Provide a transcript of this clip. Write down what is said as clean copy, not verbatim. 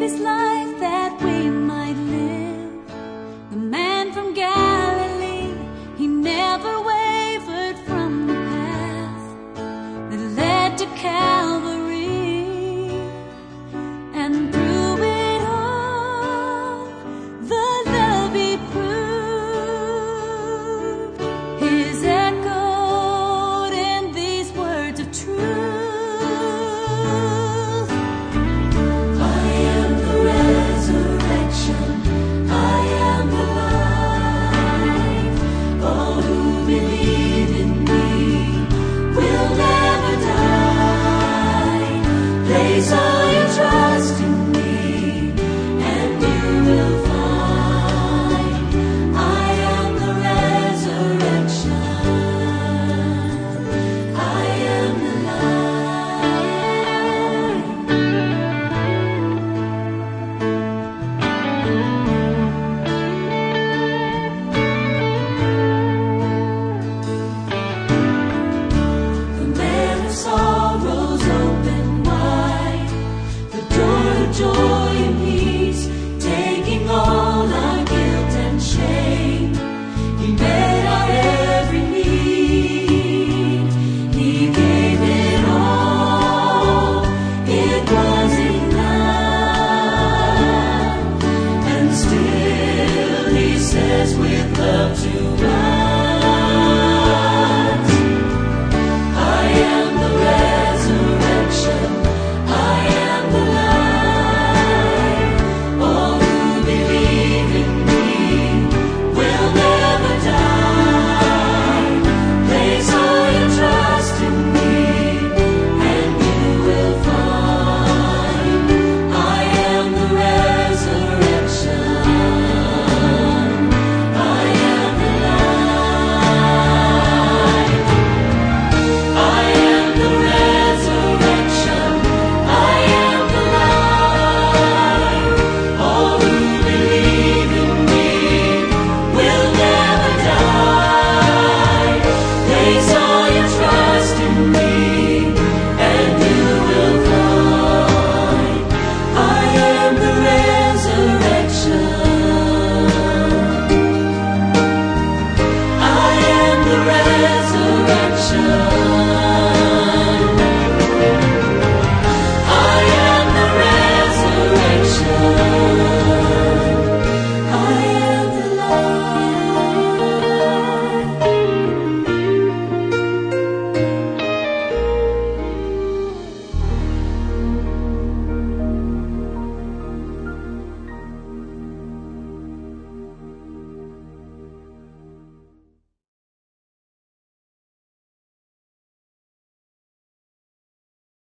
his life that we might live. The man from Galilee, he never wavered from the path that led to Calvary. And through it all, the love he proved is echoed in these words of truth. Place all your trust in me, and you will find I am the resurrection. I am the light. The man of sorrows open wide, the door of joy